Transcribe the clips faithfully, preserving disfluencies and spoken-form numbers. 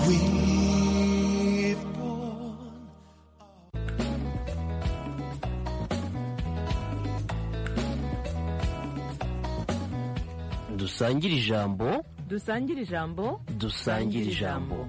We've borne. dusangire ijambo dusangire ijambo dusangire ijambo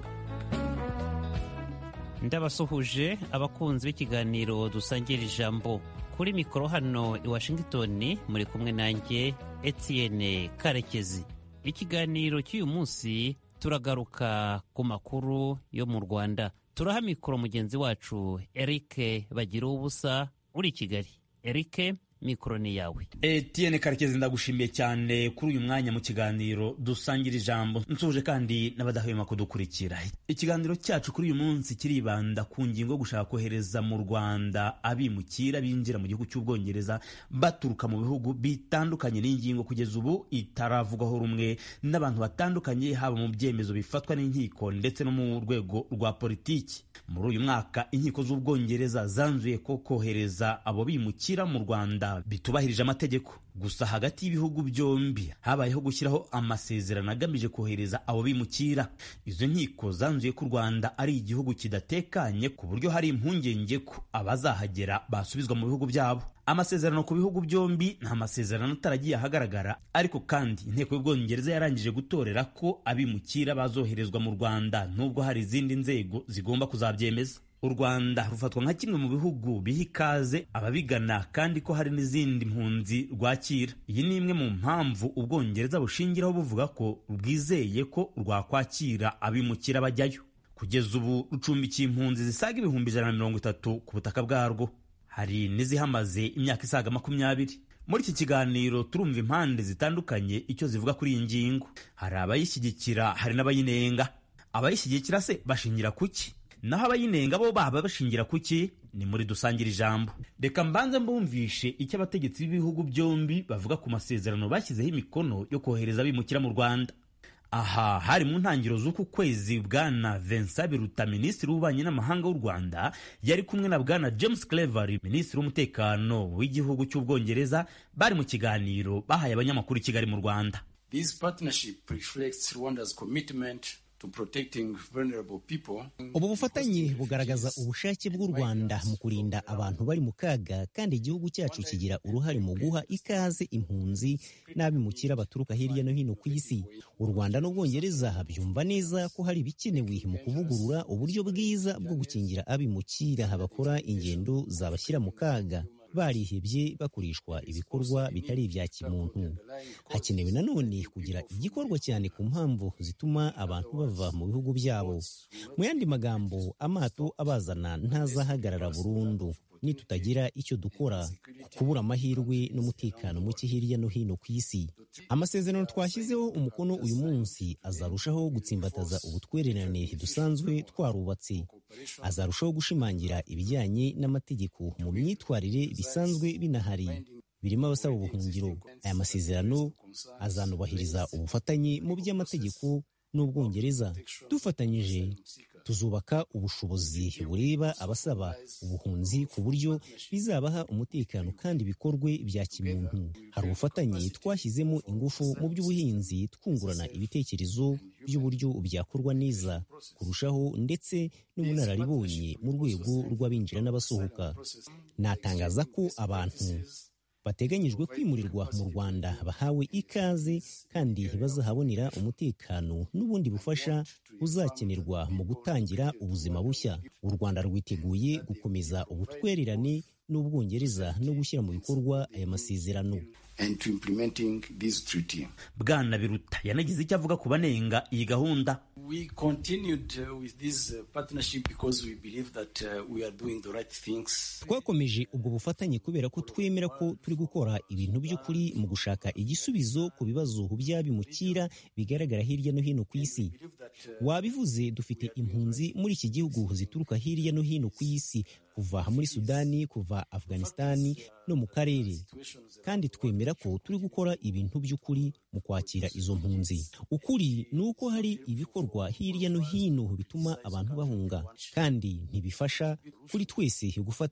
ndabasuhuje abakunzi b'ikiganiro dusangira ijambo kuri mikoro hano i Washington muri kumwe nanjye Etienne Karekezi. Ikiganiro cy'uyu munsi turagaruka ku makuru yo mu Rwanda. Turaha mikoro mugenzi wacu Eric Bagira ubusa uri i Kigali. Eric, mikoro ni yawe. Etienne Karekezi, ndagushimiye cyane kuri uyu mwanya mu kiganiro dusangira ijambo. Nsuje kandi n'abadahwema kudukurikira. Ikiganiro cyacu kuri uyu munsi kiribanda ku ngingo yo gushaka kohereza mu Rwanda abimukira binjira mu gihugu cy'Ubwongereza baturuka mu bihugu bitandukanye. N'ingingo kugeza ubu itaravugwaho rumwe n'abantu batandukanye, haba mu byemezo bifatwa n'inkiko ndetse no mu rwego rwa politiki. Muri uyu mwaka inkiko z'Ubwongereza zanzuye ko kohereza abo bimukira mu Rwanda bitubahirije amategeko. Gusa hagati y'ibihugu byombi habayeho gushyiraho amasezerano agamije kohereza abo bimukira. Izo nkiko zanzuye ko u Rwanda ari igihugu kidatekanye, ku buryo hari impungenge ko abazahagera basubizwa mu bihugu byabo. Amasezerano ku bihugu byombi nta masezerano ataragiye ahagaragara, ariko kandi inteko y'Ubwongereza yarangije gutorera ko abimukira bazoherezwa mu Rwanda, nubwo hari izindi nzego zigomba kuzabyemeza. U Rwanda rufatwa nka kimwe mu bihugu biha ikaze ababigana, kandi ko hari n'izindi mpunzi rwakira. Iyi ni imwe mu mpamvu Ubwongereza bushingiraho buvuga ko bwizeye ko rwakwakira abimukira bajyayo. Kugeza ubu rucumbikiye impunzi zisaga ibihumbi ijana na mirongo itatu ku butaka bwarwo. Hari n'izihamaze imyaka isaga makumyabiri. Muri iki kiganiro turumva impande zitandukanye icyo zivuga kuri iyi ngingo. Hari abayishyigikira, hari n'abayinenga. Abayishyigikira se bashingira kuki? Naho abayinenga bo baba bashingira kuki? Ni muri dusangira ijambo. Reka mbanze mbumvishe icyo abategetsi b'ibihugu byombi bavuga ku masezerano bashyizeho imikono yo kohereza abimukira mu Rwanda. Aha hari mu ntangiriro z'uku kwezi, Bwana Vincent Biruta, minisitiri w'ububanyi n'amahanga w'u Rwanda, yari kumwe na Bwana James Cleverly, minisitiri w'umutekano w'igihugu cy'Ubwongereza, bari mu kiganiro bahaye abanyamakuru i Kigali mu Rwanda. This partnership reflects Rwanda's commitment to protecting vulnerable people. Ubu bufatanye bugaragaza ubushake bw'u Rwanda mu kurinda abantu bari mu kaga, kandi igihugu cyacu kigira uruhare mu guha ikaze impunzi n'abimukira baturuka hirya no hino ku isi. U Rwanda n'Ubwongereza byumva neza ko hari ibikenewe mu kuvugurura uburyo bwiza bwo gukingira abimukira bakora ingendo zabashyira mu kaga, barihebye bakoreshwa ibikorwa bitari ibya kimuntu. Hakenewe nanone kugira igikorwa cyane ku mpamvu zituma abantu bava mu bihugu byabo. Mu yandi magambo, amato abazana ntazahagarara burundu nitutagira icyo dukora kubura amahirwe n'umutekano muke hirya no hino ku isi. Amasezerano twashyizeho umukono uyu munsi azarushaho gutsimbataza ubutwererane dusanzwe twarubatse, azarushaho gushimangira ibijyanye n'amategeko mu myitwarire bisanzwe binahari, birimo abasaba ubuhungiro. Aya masezerano azanubahiriza ubufatanye mu by'amategeko n'Ubwongereza. Dufatanyije tuzubaka ubushobozi bureba abasaba ubuhunzi ku buryo bizabaha umutekano kandi bikorwe bya kimuntu. Hari ubufatanye twashyizemo ingufu mu by'ubuhinzi, twungurana ibitekerezo by'uburyo byakorwa neza kurushaho, ndetse n'ubunararibonye mu rwego rw'abinjira n'abasohoka. Natangaza ko abantu bateganyijwe kwimurirwa mu Rwanda bahawe ikaze, kandi bazahabonera umutekano n'ubundi bufasha buzakenerwa mu gutangira ubuzima bushya. U Rwanda rwiteguye gukomeza ubutwererane n'Ubwongereza no gushyira mu bikorwa aya masezerano. And to implementing this treaty. Bwana Biruta yanagize icyo avuga ku banenga iyi gahunda. We continued uh, with this uh, partnership because we believe that uh, we are doing the right things. Twakomeje ubwo bufatanye kubera ko twemera ko turi gukora ibintu by'ukuri mu gushaka igisubizo ku bibazo by'abimukira bigaragara hirya no hino ku isi. Wabivuze, dufite impunzi muri iki gihugu zituruka hirya no hino ku isi, kuva muri Sudani, kuva Afghanistani no mu karere, kandi twemera ko turi gukora ibintu by'ukuri mu kwakira izo mpunzi. Ukuri ni uko hari ibikorwa hirya no hino bituma abantu bahunga, kandi ntibifasha kuri twese gufata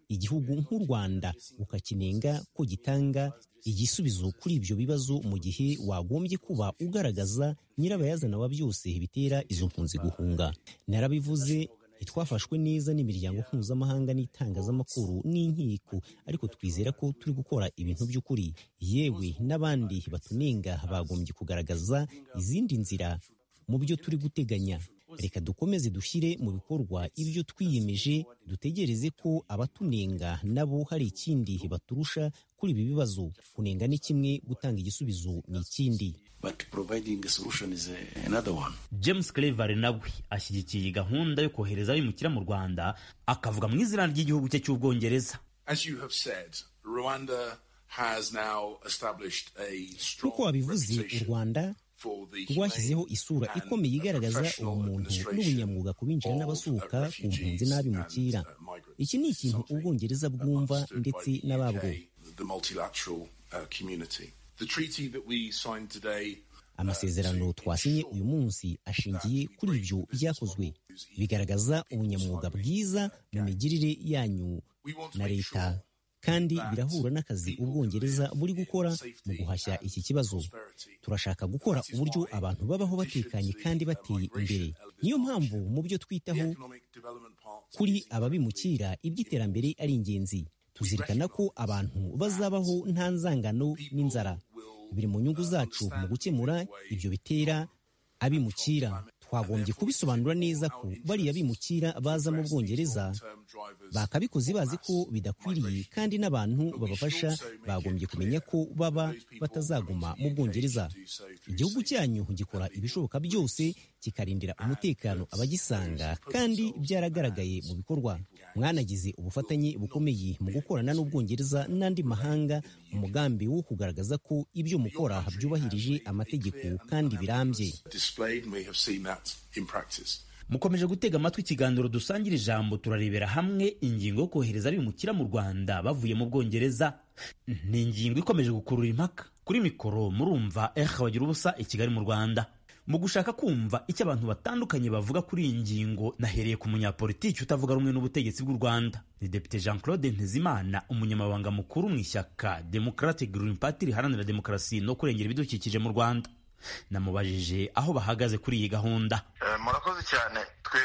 igihugu nk'u Rwanda ukakinenga ko gitanga igisubizo kuri ibyo bibazo mu gihe wagombye kuba ugaragaza nyirabayazana wa byose bitera izo mpunzi guhunga. Narabivuze, twafashwe neza n'imiryango mpuzamahanga n'itangazamakuru n'inkiko, ariko twizera ko turi gukora ibintu by'ukuri. Yewe n'abandi batunenga bagombye kugaragaza izindi nzira mu byo turi guteganya. Reka dukomeze dushyire mu bikorwa ibyo twiyemeje, dutegereze ko abatunenga nabo hari ikindi baturusha kuri ibi bibazo. Kunenga ni kimwe, gutanga igisubizo ni ikindi. But providing a solution is another one. James Clever nawe ashyigikiye gahunda yo kohereza abimukira mu Rwanda, akavuga mu izina ry'igihugu cye cy'Ubwongereza. As you have said, Rwanda has now established a strong Kuko wabivuze, u Rwanda rwashyizeho isura ikomeye igaragaza ubumuntu n'ubunyamwuga ku binjira n'abasohoka, ku mpunzi n'abimukira. Iki ni ikintu Ubwongereza bwumva ndetse n'ababwo. Amasezerano twasinye uyu munsi ashingiye kuri ibyo byakozwe, bigaragaza ubunyamwuga bwiza mu migirire yanyu na leta, kandi birahura n'akazi Ubwongereza buri gukora mu guhashya iki kibazo. Turashaka gukora uburyo abantu babaho batekanye kandi bateye imbere. Niyo mpamvu mu byo twitaho kuri ababimukira, iby'iterambere ari ingenzi. Tuzirikana ko abantu bazabaho nta nzangano n'inzara. Biri mu nyungu zacu mu gukemura ibyo bitera abimukira. Twagombye kubisobanura neza ko bariya bimukira baza mu Bwongereza bakabikoze bazi ko bidakwiriye, kandi n'abantu babafasha bagombye kumenya ko baba batazaguma mu Bwongereza. Igihugu cyanyu gikora ibishoboka byose kikarindira umutekano abagisanga, kandi byaragaragaye mu bikorwa. Mwanagize ubufatanye bukomeye mu gukorana n'Ubwongereza n'andi mahanga, umugambi wo kugaragaza ko ibyo mukora byubahirije amategeko kandi birambye. Mukomeje gutega amatwi ikiganiro dusangira ijambo. Turarebera hamwe ingingo yo kohereza abimukira mu Rwanda bavuye mu Bwongereza. Ni ingingo ikomeje gukurura impaka. Kuri mikoro murumva Eha Bagira ubusa i Kigali mu Rwanda. Mu gushaka kumva icyo abantu batandukanye bavuga kuri iyi ngingo, nahereye ku munyapolitiki utavuga rumwe n'ubutegetsi bw'u Rwanda. Ni Depite Jean Claude Ntezimana, umunyamabanga mukuru mu ishyaka Democratic Green Party riharanira demokarasi no kurengera ibidukikije mu Rwanda. Namubajije aho bahagaze kuri iyi gahunda. Murakoze cyane. Twe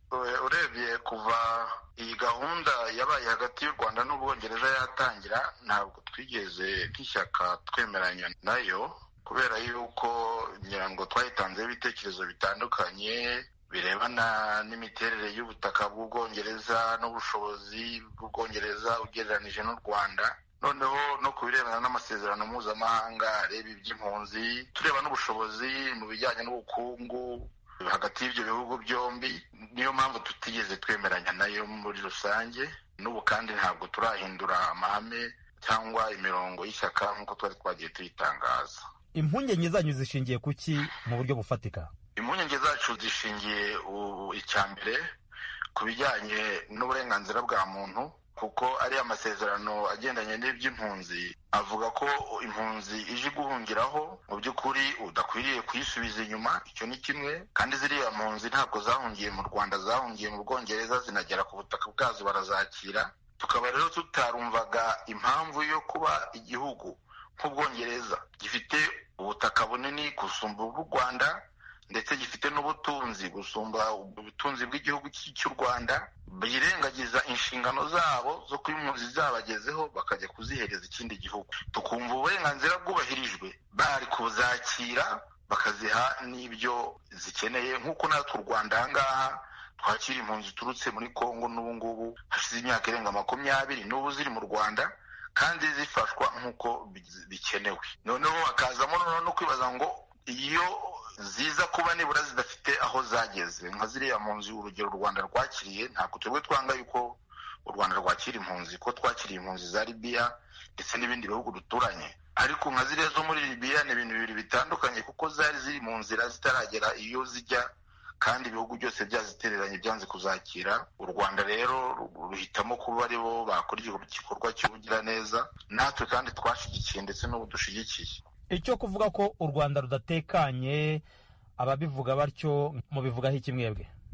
urebye kuva iyi gahunda yabaye hagati y'u Rwanda n'Ubwongereza yatangira, ntabwo twigeze nk'ishyaka twemeranya nayo, kubera yuko ngira ngo twayitanzeho ibitekerezo bitandukanye birebana n'imiterere y'ubutaka bw'Ubwongereza n'ubushobozi bw'Ubwongereza ugereranije n'u Rwanda, noneho no ku birebana n'amasezerano mpuzamahanga areba iby'impunzi, tureba n'ubushobozi mu bijyanye n'ubukungu hagati y'ibyo bihugu byombi. Niyo mpamvu tutigeze twemeranya nayo muri rusange, n'ubu kandi ntabwo turahindura amahame cyangwa imirongo y'ishyaka nk'uko twari twagiye tuyitangaza. Impungenge zanyu zishingiye kuki mu buryo bufatika? Impungenge zacu zishingiye icya mbere ku bijyanye n'uburenganzira bwa muntu, kuko ari amasezerano agendanye n'iby'impunzi avuga ko impunzi ije guhungiraho mu by'ukuri udakwiriye kuyisubiza inyuma. Icyo ni kimwe, kandi ziriya mpunzi ntabwo zahungiye mu Rwanda, zahungiye mu Bwongereza, zinagera ku butaka bwazo barazakira. Tukaba rero tutarumvaga impamvu yo kuba igihugu nk'Ubwongereza gifite ubutaka bunini gusumba ubw'u Rwanda ndetse gifite n'ubutunzi gusumba ubutunzi bw'igihugu cy'u Rwanda, birengagiza inshingano zabo zo kuba impunzi zabagezeho bakajya kuzihereza ikindi gihugu. Tukumva uburenganzira bwubahirijwe, bari kuzakira bakaziha n'ibyo zikeneye, nk'uko natwe u Rwanda aha ngaha twakira impunzi ziturutse muri Kongo, n'ubu ngubu hashize imyaka irenga makumyabiri n'ubu ziri mu Rwanda kandi zifashwa nk'uko bikenewe. Noneho hakazamo no kwibaza ngo iyo ziza kuba nibura zidafite aho zageze nka ziriya mpunzi, urugero u Rwanda rwakiriye, ntabwo twebwe twanga yuko u Rwanda rwakira impunzi, ko twakiriye impunzi za Libya ndetse n'ibindi bihugu duturanye, ariko nka ziriya zo muri Libya ni ibintu bibiri bitandukanye, kuko zari ziri mu nzira zitaragera iyo zijya, kandi ibihugu byose byazitereranye byanze kuzakira. U Rwanda rero ruhitamo kuba ari bo bakora igikorwa cy'ubugiraneza, natwe kandi twashyigikiye ndetse n'ubu dushigikiye. Icyo kuvuga ko u Rwanda rudatekanye, ababivuga batyo mubivugaho iki mwebwe?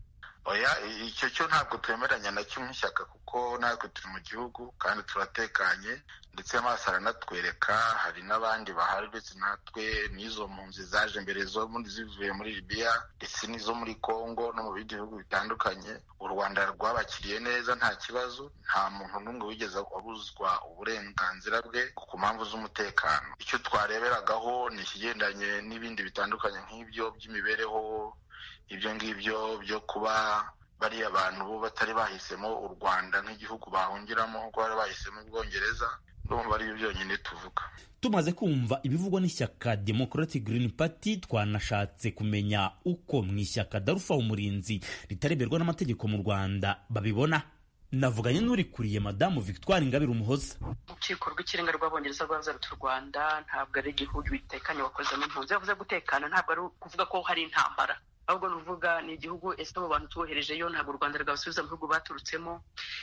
oya icyo cyo ntabwo twemeranya na kimwe ishyaka kuko natwe turi mu gihugu kandi turatekanye ndetse amaso aranatwereka hari n'abandi bahari ndetse natwe n'izo mpunzi zaje mbere zo muri zivuye muri Libya ndetse n'izo muri Congo no mu bindi bihugu bitandukanye u Rwanda rwabakiriye neza nta kibazo nta muntu n'umwe wigeze abuzwa uburenganzira bwe ku mpamvu z'umutekano. Icyo twareberagaho ni ikigendanye n'ibindi bitandukanye nk'ibyo by'imibereho ibyo ngibyo byo kuba bariya abantu bo batari bahisemo u Rwanda nk'igihugu bahungiramo kuko bari bahisemo Ubwongereza ndumva ari byo byonyine tuvuga. Tumaze kumva ibivugwa n'ishyaka Democratic Green Party twanashatse kumenya uko mu ishyaka Darufa Umurinzi ritareberwa n'amategeko mu Rwanda babibona. Navuganye n'urikuriye Madamu Victoire Ingabire Umuhoza. Urukiko rw'ikirenga rw'Abongereza rwavuze ruti u Rwanda ntabwo ari igihugu bitekanye wakozemo impunzi. Yavuze gutekana ntabwo ari kuvuga ko hari intambara, ahubwo nuvuga ni igihugu ese abo bantu tuboherejeyo ntabwo u Rwanda rwabasubiza mu bihugu baturutsemo.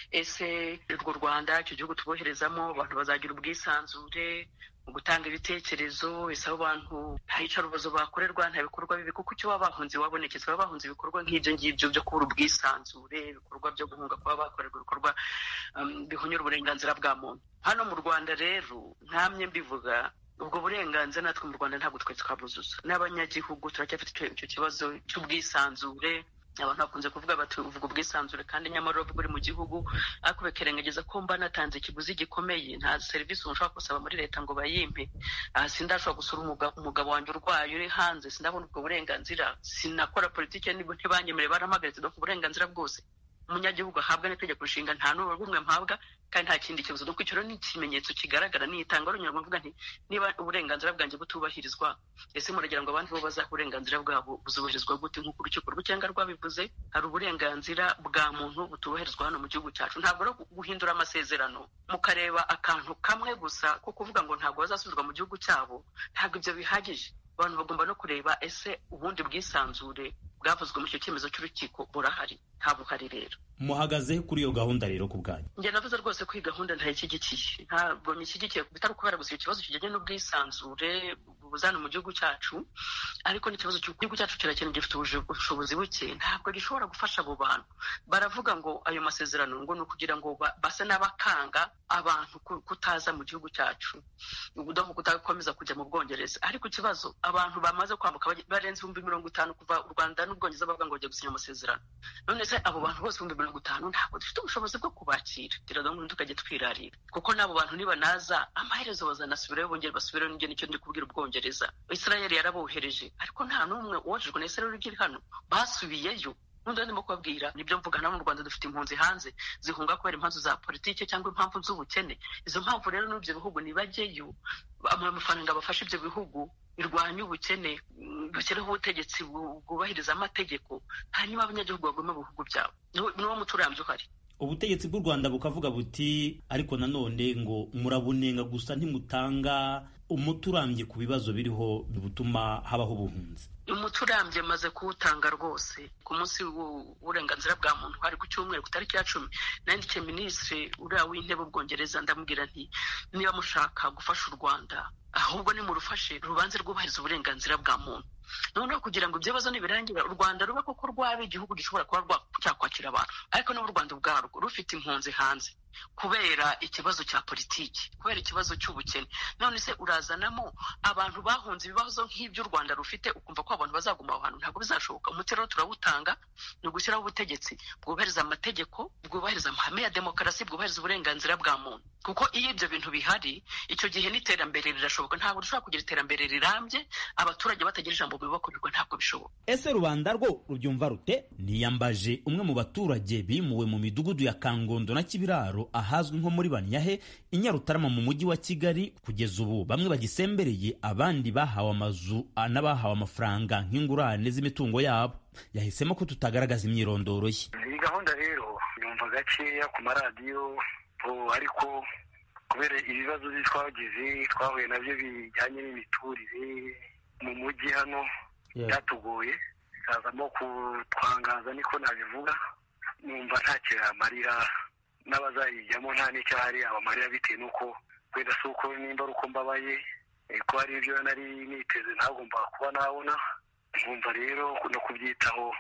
Ese urwo Rwanda icyo gihugu tuboherezamo abantu bazagira ubwisanzure mu gutanga ibitekerezo, ese abo bantu nta icarubozo bakorerwa, nta bikorwa bibi, kuko icyo baba bahunze wabonekeza baba bahunze ibikorwa nk'ibyo ngibyo byo kubura ubwisanzure, ibikorwa byo guhunga kuba bakorerwa ibikorwa um, bihunyura uburenganzira bwa muntu. Hano mu Rwanda rero ntamye mbivuga ubwo burenganzira natwe mu Rwanda ntabwo twari twabuzuza. N'abanyagihugu turacyafite icyo kibazo cy'ubwisanzure. Abantu bakunze kuvuga bati uvuga ubwisanzure kandi nyamara uvuga uri mu gihugu, ariko bekerengageza ko mba natanze ikiguzi gikomeye. Nta serivisi ushobora gusaba muri leta ngo bayimpe. Aha sindashobora gusura umugabo wanjye urwaye uri hanze, sindabona ubwo burenganzira. Sinakora politike ntibanyemere, barampagaritse no ku burenganzira bwose umunyagihugu ahabwa n'itegeko nshinga nta n'ubu bumwe mpabwa kandi nta kindi kibazo. Nuko icyo ni ikimenyetso kigaragara n'itanga runyurwa mvuga nti niba uburenganzira bwanjye butubahirizwa, ese muragira ngo abandi bo bazaha uburenganzira bwabo buzubahirizwa gute? Nk'uko urukiko rw'ikirenga rwabivuze, hari uburenganzira bwa muntu butubahirizwa hano mu gihugu cyacu. Ntabwo ari guhindura amasezerano mukareba akantu kamwe gusa ko kuvuga ngo ntabwo bazasubizwa mu gihugu cyabo, ntabwo ibyo bihagije. Abantu bagomba no kureba ese ubundi bwisanzure bwavuzwe mu cyo cyemezo cy'urukiko burahari, nta buhari. Rero muhagaze kuri iyo gahunda rero ku bwanyu? Njye navuze rwose ko iyi gahunda ntayishyigikiye, ntabwo nyishyigikiye, bitari ukubera gusa ikibazo kijyanye n'ubwisanzure buzana mu gihugu cyacu, ariko n'ikibazo cy'igihugu cyacu kirakeneye, gifite ubushobozi buke, ntabwo gishobora gufasha abo bantu. Baravuga ngo ayo masezerano ngo ni ukugira ngo base n'abakanga abantu kutaza mu gihugu cyacu, ubudaho kutakomeza kujya mu Bwongereza. Ariko ikibazo abantu bamaze kwambuka barenze ibihumbi mirongo itanu kuva u Rwanda n'Ubwongereza bavuga ngo bagiye gusinya amasezerano. None se abo bantu bose ibihumbi mirongo itanu ntabwo dufite ubushobozi bwo kubakira, tiradomwe tukajya twirarira, kuko n'abo bantu nibanaza amaherezo bazanasubirayo, bongera basubirayo. N'ibyo nicyo ndi kubwira Ubwongereza. Israel yarabohereje ariko nta n'umwe wojejwe na Israel uri hano, basubiyeyo. Nundi ndimo kubabwira nibyo mvuga, na mu Rwanda dufite impunzi hanze zihunga kubera impamvu za politike cyangwa impamvu z'ubukene. Izo mpamvu rero n'ibyo bihugu nibajyeyo, amafaranga bafasha ibyo bihugu birwanya ubukene, bashyireho ubutegetsi bwubahiriza amategeko, hanyuma abanyagihugu bagome mu bihugu byabo. Niwo muti urambye uhari. Ubutegetsi bw'u Rwanda bukavuga buti ariko nanone ngo murabunenga gusa ntimutanga umuti urambye ku bibazo biriho butuma habaho ubuhunzi. Umuti urambye maze kuwutanga rwose. Ku munsi w'uburenganzira bwa muntu hari ku cyumweru ku tariki ya cumi nandikiye minisitiri uriya w'intebe w'Ubwongereza ndamubwira nti niba mushaka gufasha u Rwanda ahubwo nimurufashe rubanze rwubahiriza uburenganzira bwa muntu. Noneho kugira ngo ibyo bibazo nibirangira u Rwanda ruba koko rwaba igihugu gishobora kuba cyakwakira abantu, ariko n'u Rwanda ubwarwo rufite impunzi hanze kubera ikibazo cya politiki, kubera ikibazo cy'ubukene. None se urazanamo abantu bahunze ibibazo nk'ibyo u Rwanda rufite ukumva ko abantu bazaguma aho hantu? Ntabwo bizashoboka. Umuti rero turawutanga, ni ugushyiraho ubutegetsi bwubahiriza amategeko, bwubahiriza amahame ya demokarasi, bwubahiriza uburenganzira bwa muntu, kuko iyo ibyo bintu bihari icyo gihe n'iterambere rirashoboka. Ntabwo dushobora kugira iterambere rirambye abaturage batagira ijambo mu bibakorerwa, ntabwo bishoboka. Ese rubanda rwo rubyumva rute? Niyambaje umwe mu baturage bimuwe mu midugudu ya Kangondo na Kibiraro ahazwi nko muri Banyahe i Nyarutarama mu mujyi wa Kigali. Kugeza ubu bamwe bagisembereye, abandi bahawe amazu n'abahawe amafaranga nk'ingurane z'imitungo yabo. Yahisemo ko tutagaragaza imyirondoro ye. Iyi gahunda rero yumva gakeya ku maradiyo, ariko kubera ibibazo twagize twahuye nabyo bijyanye n'imiturire mu mujyi hano byatugoye, kazamo kutwangaza niko nabivuga. Numva ntacyo yamarira n'abazayijyamo, nta n'icyahari abamarira, bitewe n'uko wenda si uko nimba ari uko mbabaye ko hari ibyo nari niteze ntagomba kuba nabona. Nkumva rero no kubyitaho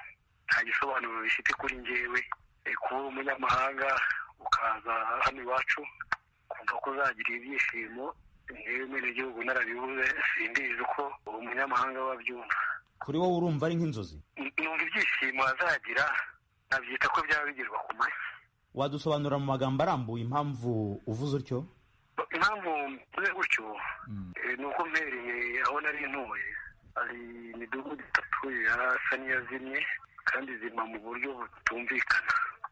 nta gisobanuro bifite kuri njyewe kuba umunyamahanga ukaza hano iwacu kumva ko uzagira ibyishimo njyewe mwene gihugu narabibuze simbizi uko umunyamahanga wabyumva. Kuri wowe urumva ari nk'inzozi? Numva ibyishimo azagira nabyita ko byaba bigirwa ku mashyi. Wadusobanura mu magambo arambuye impamvu uvuze utyo? Impamvu mvuze gutyo ni uko mpereye aho nari ntuye hari imidugudu itatu yarasa n'iyazimye kandi zima mu buryo butumvikana.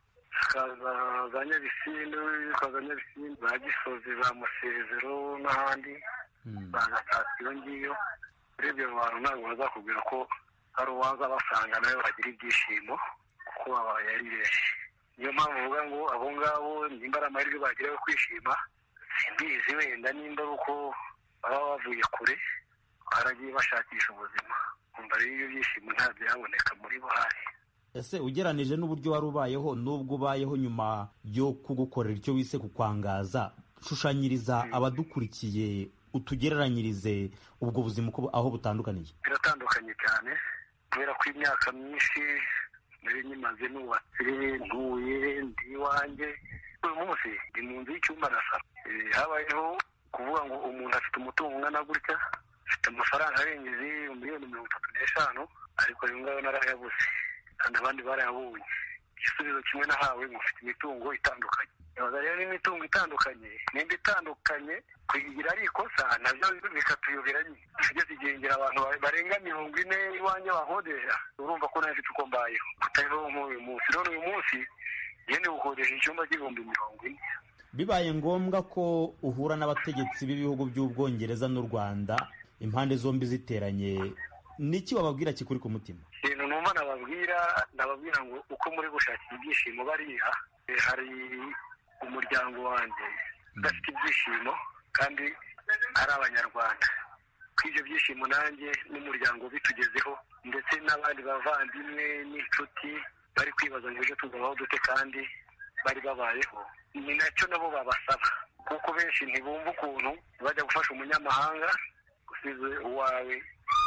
Hakaza za Nyabisindu, hakaza Nyabisindu, za Gisozi, za Musezero n'ahandi bagataka iyo ngiyo. Urebye abo bantu ntabwo bazakubwira ko hari uwaza basanga nawe bagira ibyishimo kuko babaye ari benshi. Niyo mpamvu uvuga ngo abo ngabo nimba ari amahirwe bagira yo kwishima simbizi, wenda nimba ari uko baba bavuye kure baragiye bashakisha ubuzima, kumva rero ibyo byishimo nta byaboneka muri bo hari. Ese ugeranije n'uburyo wari ubayeho n'ubwo ubayeho nyuma yo kugukorera icyo wise kukwangaza, shushanyiriza abadukurikiye utugereranyirize ubwo buzima aho butandukaniye. Biratandukanye cyane kubera ko imyaka myinshi nari nyimaze nubatse ntuye ndi iwanjye. Uyu munsi ndi mu nzu y'icyumba nasa habayeho kuvuga ngo umuntu afite umutungo ungana gutya, afite amafaranga arengeje miliyoni mirongo itatu n'eshanu, ariko ayo ngayo narayabuze kandi abandi barayabonye. Igisubizo kimwe nahawe mufite imitungo itandukanye. Yabaga rero n'imitungo itandukanye nimba itandukanye kuyigira ari ikosa nabyo bikatuyobera nyine. Tugeze igihe ngira abantu barenga mirongo ine iwanjye bahodesha, urumva ko nawe mfite uko mbayeho kutariho nk'uyu munsi. None uyu munsi yene gukodesha icyumba cy'ibihumbi mirongo ine. Bibaye ngombwa ko uhura n'abategetsi b'ibihugu by'Ubwongereza n'u Rwanda, impande zombi ziteranye, niki wababwira kikuri ku mutima? Ibintu numva nababwira nababwira ngo uko muri gushakira ibyishimo bariya, hari umuryango wanjye udafite ibyishimo kandi ari Abanyarwanda. Kw'ibyo byishimo nanjye n'umuryango bitugezeho ndetse n'abandi bavandimwe n'inshuti bari kwibaza ngo ejo tuzabaho dute kandi bari babayeho, ni nacyo nabo babasaba kuko benshi ntibumva ukuntu bajya gufasha umunyamahanga usize uwawe.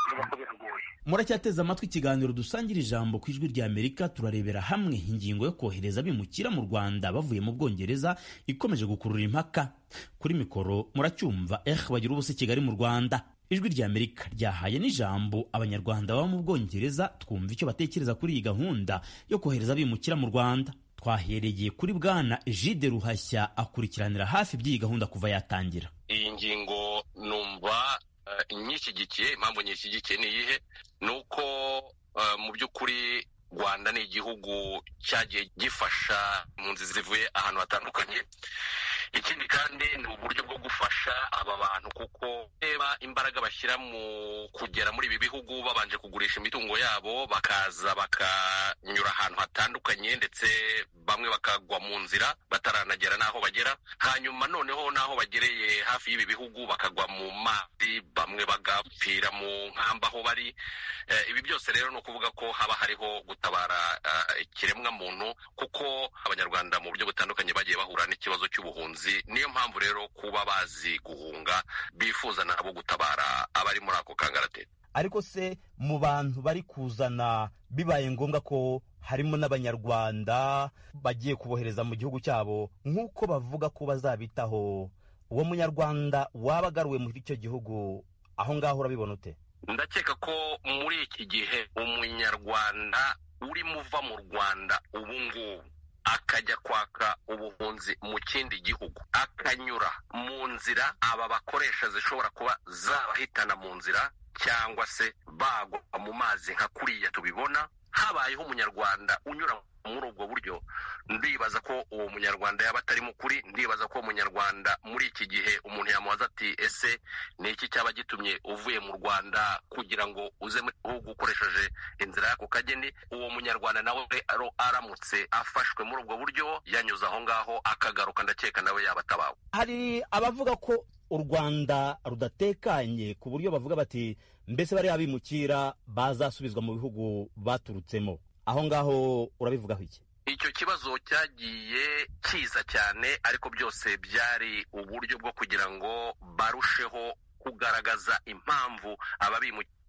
Muracyateze amatwi ikiganiro dusangira ijambo ku ijwi rya Amerika. Turarebera hamwe ingingo yo kohereza abimukira mu Rwanda bavuye mu Bwongereza ikomeje gukurura impaka. Kuri mikoro muracyumva eh bagira ubuse Kigali mu Rwanda. Ijwi rya Amerika ryahaye n'ijambo Abanyarwanda baba mu Bwongereza twumva icyo batekereza kuri iyi gahunda yo kohereza abimukira mu Rwanda. Twahereye kuri bwana Jide Ruhashya akurikiranira hafi by'iyi gahunda kuva yatangira. Iyi ngingo numva inyishyigikiye. Impamvu nyishyigikiye ni iyihe? ni uko mu by'ukuri Rwanda ni igihugu cyagiye gifasha impunzi zivuye ahantu hatandukanye. Ikindi kandi ni uburyo bwo gufasha aba bantu kuko reba imbaraga bashyira mu kugera muri ibi bihugu babanje kugurisha imitungo yabo, bakaza bakanyura ahantu hatandukanye ndetse bamwe bakagwa mu nzira bataranagera n'aho bagera, hanyuma noneho n'aho bagereye hafi y'ibi bihugu bakagwa mu mazi, bamwe bagapfira mu nkamba aho bari. Ibi byose rero ni ukuvuga ko haba hariho gutabara ikiremwa muntu kuko Abanyarwanda mu buryo butandukanye bagiye bahura n'ikibazo cy'ubuhunzi. Niyo mpamvu rero kuba bazi guhunga bifuza nabo gutabara abari muri ako kangaratete. Ariko se mu bantu bari kuzana bibaye ngombwa ko harimo n'Abanyarwanda bagiye kubohereza mu gihugu cyabo nk'uko bavuga ko bazabitaho, uwo munyarwanda waba agaruwe muri icyo gihugu aho ngaho urabibona ute? Ndakeka ko muri iki gihe umunyarwanda urimo uva mu Rwanda ubu ngubu akajya kwaka ubuhunzi mu kindi gihugu, akanyura mu nzira aba bakoresha zishobora kuba zabahitana mu nzira cyangwa se bagwa mu mazi nka kuriya tubibona, habayeho umunyarwanda unyura muri ubwo buryo, ndibaza ko uwo munyarwanda yaba atari mukuri. Ndibaza ko umunyarwanda muri iki gihe umuntu yamubaza ati ese ni iki cyaba gitumye uvuye mu Rwanda kugira ngo uze mu gihugu ukoresheje inzira y'ako kageni? Uwo munyarwanda nawe aramutse afashwe muri ubwo buryo yanyuze aho ngaho akagaruka, ndakeka nawe yaba atabawe. Hari abavuga ko u Rwanda rudatekanye ku buryo bavuga bati mbese bari abimukira bazasubizwa mu bihugu baturutsemo. Aho ngaho urabivugaho iki? Icyo kibazo cyagiye kiza cyane, ariko byose byari uburyo bwo kugira ngo barusheho kugaragaza impamvu ababimukira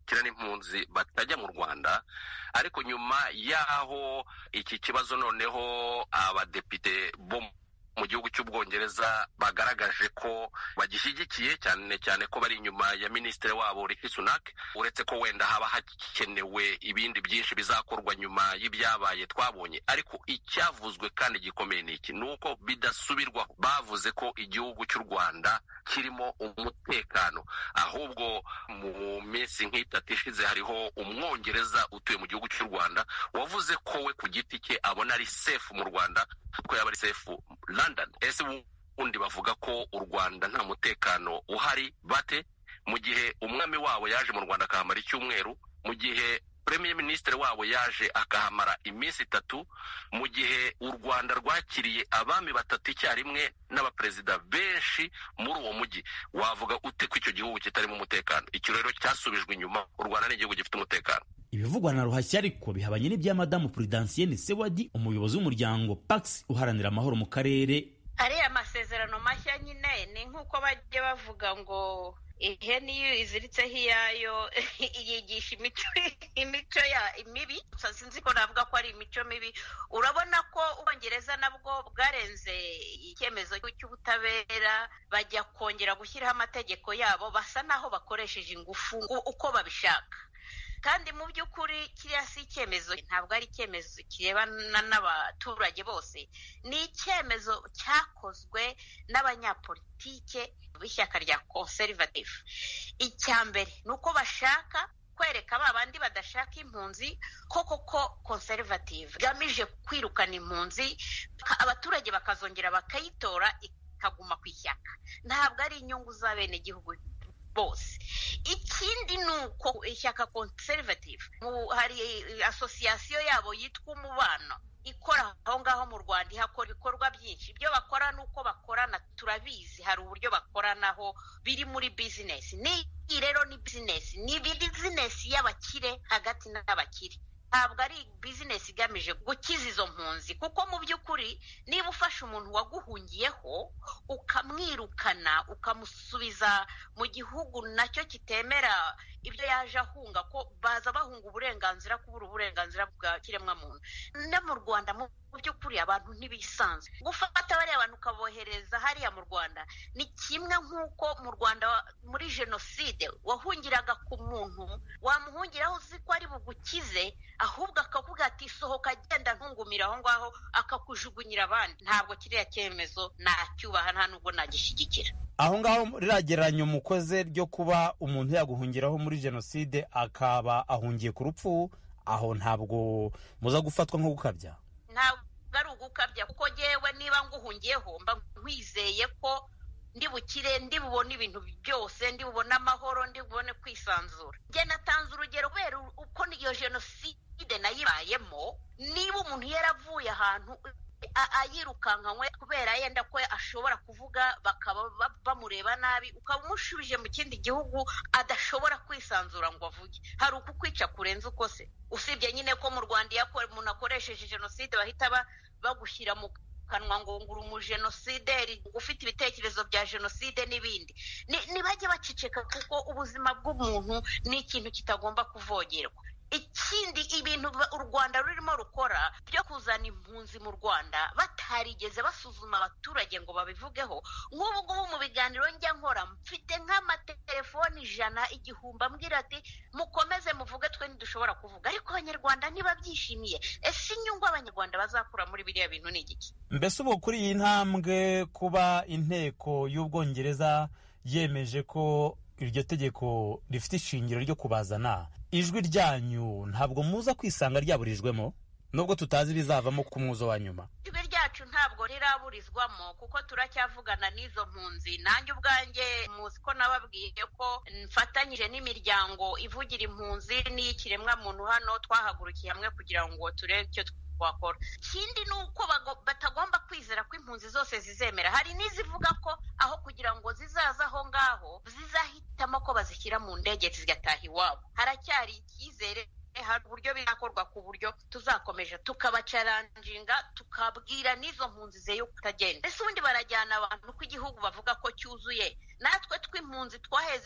bimukira n'impunzi batajya mu Rwanda, ariko nyuma yaho iki kibazo noneho abadepite bo mu gihugu cy'Ubwongereza bagaragaje ko bagishyigikiye cyane cyane ko bari inyuma ya minisitiri wabo Rishi Sunak, uretse ko wenda haba hakenewe ibindi byinshi bizakorwa nyuma y'ibyabaye twabonye. Ariko icyavuzwe kandi gikomeye ni iki, nuko bidasubirwaho bavuze ko igihugu cy'u Rwanda kirimo umutekano, ahubwo mu minsi nk'itatu ishize hariho umwongereza utuye mu gihugu cy'u Rwanda wavuze ko we ku giti cye abona ari safe mu Rwanda ko yaba ari safe London. Ese ubundi bavuga ko u Rwanda nta mutekano uhari bate, mu gihe umwami wabo yaje mu Rwanda akahamara icyumweru, mu gihe Premier Minister wabo yaje akahamara iminsi itatu, mu gihe u Rwanda rwakiriye abami batatu icyarimwe n'abaperezida benshi muri uwo mujyi, wavuga ute ko icyo gihugu kitarimo umutekano? Icyo rero cyasubijwe inyuma. U Rwanda ni igihugu gifite umutekano. Ibivugwa na Ruhashya ariko bihabanye n'ibya Madamu Prudensienne Sewadi, umuyobozi w'umuryango Pax uharanira amahoro mu karere. Ariya amasezerano mashya nyine ni nk'uko bajya bavuga ngo ihene iyo iziritseho iyayo yigisha imico imico ya imibi. Sinzi ko navuga ko ari imico mibi. Urabona ko Ubwongereza nabwo bwarenze icyemezo cy'ubutabera, bajya kongera gushyiraho amategeko yabo, basa naho bakoresheje ingufu uko babishaka. Kandi mu by'ukuri kiriya si icyemezo, ntabwo ari icyemezo kirebana n'abaturage bose, ni icyemezo cyakozwe n'abanyapolitike b'ishyaka rya Conservative. Icya mbere ni uko bashaka kwereka ba bandi badashaka impunzi ko koko Conservative gamije kwirukana impunzi, abaturage bakazongera bakayitora ikaguma ku ishyaka. Ntabwo ari inyungu za bene gihugu bose. Ikindi ni uko ishyaka Conservative hari asosiyasiyo yabo yitwa Umubano ikora aho ngaho mu Rwanda, ihakora ibikorwa byinshi. Ibyo bakora ni uko bakorana, turabizi hari uburyo bakoranaho biri muri business. Ni rero ni business, ni business y'abakire hagati n'abakire, ntabwo ari business igamije gukiza izo mpunzi. Kuko mu by'ukuri niba ufashe umuntu waguhungiyeho ukamwirukana ukamusubiza mu gihugu nacyo kitemera ibyo yaje ahunga, ko baza bahunga uburenganzira, kubura uburenganzira bwa kiremwa muntu. No mu Rwanda mu by'ukuri abantu ntibisanzwe. Gufata bariya abantu ukabohereza hariya mu Rwanda ni kimwe nk'uko mu Rwanda muri jenoside wahungiraga ku muntu, wamuhungiraho uzi ko ari bugukize, ahubwo akavuga ati sohoka agenda ntungumira aho ngaho, akakujugunyira abandi. Ntabwo kiriya cyemezo nacyubaha, nta nubwo nagishyigikira. Aho ngaho rirageranyo mukoze ryo kuba umuntu yaguhungiraho muri jenoside akaba ahungiye ku rupfu, aho ntabwo muza gufatwa nko gukabya? Ntabwo ari ugukabya, kuko jewe niba nguhungiyeho mba nkwizeye ko ndi bukire, ndi bubone ibintu byose, ndi bubone amahoro, ndi bubone kwisanzura. Njye natanze urugero kubera uko niyo jenoside nayibayemo. Niba umuntu yaravuye ahantu ayirukankanywe kubera yenda ko ashobora kuvuga bakaba bamureba nabi, ukaba umushubije mu kindi gihugu adashobora kwisanzura ngo avuge, hari ukukwica kurenza uko se. Usibye nyine ko mu Rwanda iyo umuntu akoresheje jenoside bahita bagushyira mu kanwa ngo ngura umujenosideri ufite ibitekerezo bya jenoside n'ibindi. Ntibajye baceceka, kuko ubuzima bw'umuntu ni ikintu kitagomba kuvogerwa. Ikindi, ibintu u Rwanda rurimo rukora byo kuzana impunzi mu Rwanda batarigeze basuzuma abaturage ngo babivugeho. Nk'ubu ngubu mu biganiro njya nkora mfite nk'amatelefoni ijana igihumbi ambwira ati mukomeze muvuge twe ntidushobora kuvuga, ariko abanyarwanda ntibabyishimiye. Ese inyungu abanyarwanda bazakura muri biriya bintu ni igiki? Mbese ubu kuri iyi ntambwe kuba inteko y'Ubwongereza yemeje ko iryo tegeko rifite ishingiro ryo kubazana, ijwi ryanyu ntabwo muza kwisanga ryaburijwemo, nubwo tutazi bizavamo ku mwuzo wa nyuma? Ijwi ryacu ntabwo riraburizwamo, kuko turacyavugana n'izo mpunzi. Nanjye ubwanjye muzi ko nababwiye ko mfatanyije n'imiryango ivugira impunzi n'iy'ikiremwa muntu hano, twahagurukiye hamwe kugira ngo turebe icyo wakora. Ikindi ni uko batagomba kwizera ko impunzi zose zizemera. Hari n'izivuga ko aho kugira ngo zizaza aho ngaho zizahitamo ko bazishyira mu ndege zigataha iwabo. Haracyari icyizere, hari uburyo birakorwa ku buryo tuzakomeje tukabacaranjinga, tukabwira n'izo mpunzi ze yo kutagenda. Ese ubundi barajyana abantu ko igihugu bavuga ko cyuzuye, natwe tw'impunzi twaheze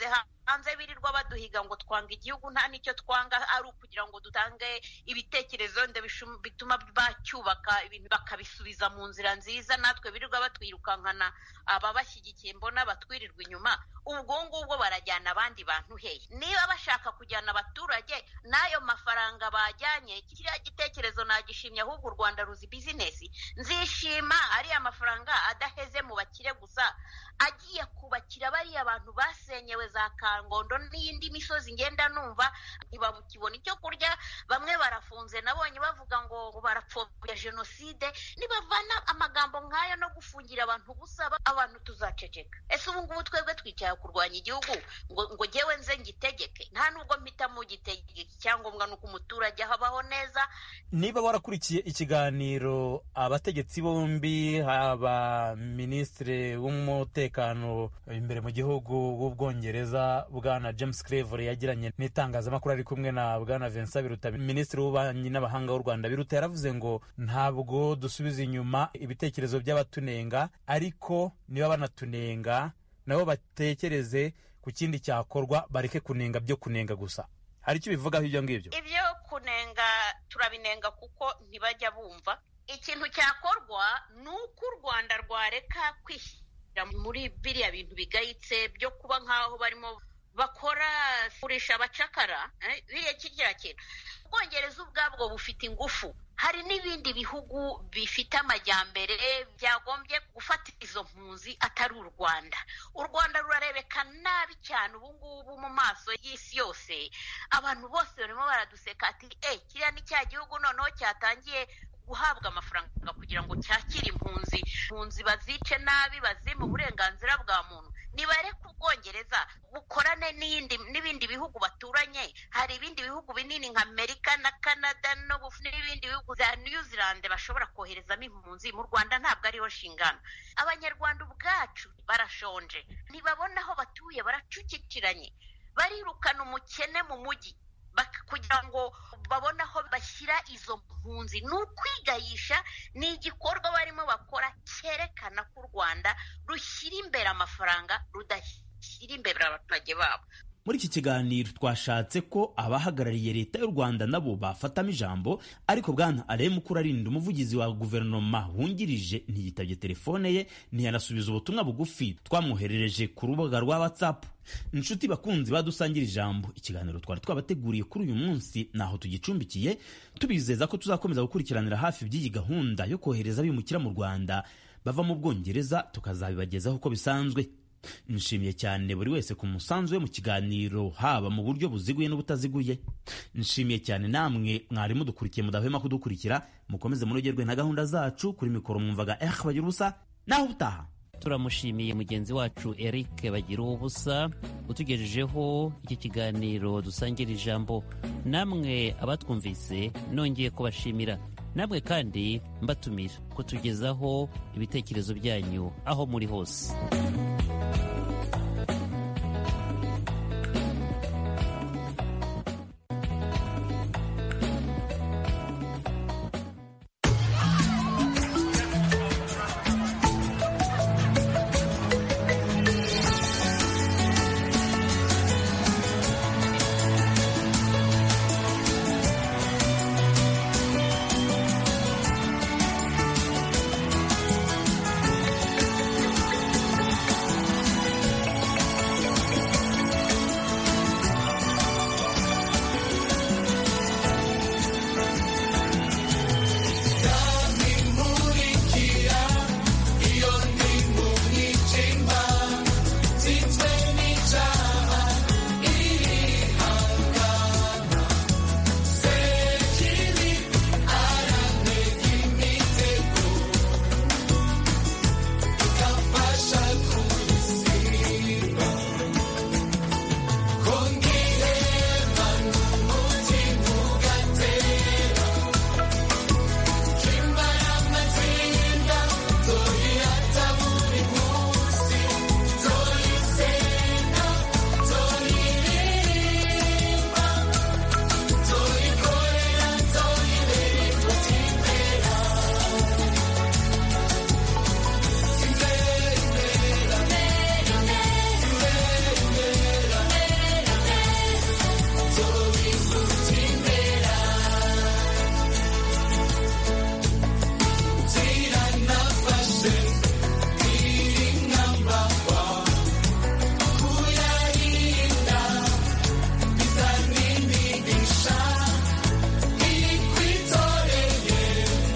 hanze birirwa baduhiga ngo twanga igihugu nta n'icyo twanga ari ukugira ngo dutange ibitekerezo bituma bacyubaka ibintu bakabisubiza mu nzira nziza, natwe birirwa batwirukankana ababashyigikiye mbona batwirirwa inyuma. ubwo ngubwo barajyana abandi bantu hehe? Niba bashaka kujyana abaturage n'ayo mafaranga bajyanye, kiriya gitekerezo nagishimye, ahubwo u Rwanda ruzi bizinesi. Nzishima ariya mafaranga adaheze mu bakire gusa, agiye kubakira bariya abantu basenyewe za Kangondo n'iyindi misozi ngenda numva ntibabukibona icyo kurya. Bamwe barafunze, nabonye bavuga ngo barapfobya jenoside. Nibavana amagambo nk'ayo no gufungira abantu ubusa, abantu tuzaceceka. Ese ubu ngubu twebwe twicaye kurwanya igihugu ngo ngo jewe nze ngitegeke? Nta nubwo mpita mu gitegeke, icyangombwa nuko umuturage habaho neza. Niba warakurikiye ikiganiro abategetsi bombi, haba minisitiri w'umutekano imbere mu gihugu w'Ubwongereza bwana James Cleverly yagiranye n'itangazamakuru ari kumwe na bwana Vincent Biruta, minisitiri w'ububanyi n'abahanga w'u Rwanda, Biruta yaravuze ngo ntabwo dusubiza inyuma ibitekerezo by'abatunenga, ariko niba banatunenga nabo batekereze ku kindi cyakorwa, bareke kunenga byo kunenga gusa. Hari icyo bivugaho ibyo ngibyo? Ibyo kunenga turabinenga kuko ntibajya bumva. Ikintu cyakorwa ni uko u Rwanda rwareka kwishyira muri biriya bintu bigayitse byo kuba nk'aho barimo bakora kurisha abacakara. Eh, biriya kirya kintu Ubwongereza ubwabwo bufite ingufu. Hari n'ibindi bihugu bifite amajyambere byagombye gufata izo mpunzi atari u Rwanda. U Rwanda rurarebeka nabi cyane ubu ngubu mu maso y'isi yose. Abantu bose barimo baraduseka ati eh kiriya ni cya gihugu noneho cyatangiye guhabwa amafaranga kugira ngo cyakire impunzi. Impunzi bazice nabi, bazime uburenganzira bwa muntu. Nibareke Ubwongereza bukorane n'indi n'ibindi bihugu baturanye. Hari ibindi bihugu binini nka Amerika na Canada no n'ibindi bihugu za New Zealand bashobora koherezamo impunzi. Mu Rwanda ntabwo ariho shingano. Abanyarwanda ubwacu barashonje, ntibabona aho batuye, baracucikiranye, barirukana umukene mu mujyi kugira ngo babone aho bashyira izo mpunzi. Ni ukwigayisha, ni igikorwa barimo bakora cyerekana ko u Rwanda rushyira imbere amafaranga, rudashyira imbere abaturage babo. Muri iki kiganiro twashatse ko abahagarariye leta y'u Rwanda nabo bafatamo ijambo, ariko bwana Alain Mukurarinda, umuvugizi wa guverinoma wungirije, ntiyitabye telefone ye, ntiyanasubiza ubutumwa bugufi twamwoherereje ku rubuga rwa WhatsApp. Inshuti bakunzi badusangira ijambo, ikiganiro twari twabateguriye kuri uyu munsi naho tugicumbikiye, tubizeza ko tuzakomeza gukurikiranira hafi by'iyi gahunda yo kohereza abimukira mu Rwanda bava mu Bwongereza, tukazabibagezaho uko bisanzwe. Nshimiye cyane buri wese ku musanzu we mu kiganiro, haba mu buryo buziguye n'ubutaziguye. Nshimiye cyane namwe mwari mudukurikiye mudahwema kudukurikira. Mukomeze munogerwe na gahunda zacu. Kuri mikoro mwumvaga eh bagira ubusa, naho utaha. Turamushimiye mugenzi wacu Eric bagira ubusa utugejejeho iki kiganiro dusangira ijambo. Namwe abatwumvise nongeye kubashimira, namwe kandi mbatumira kutugezaho ibitekerezo byanyu aho muri hose.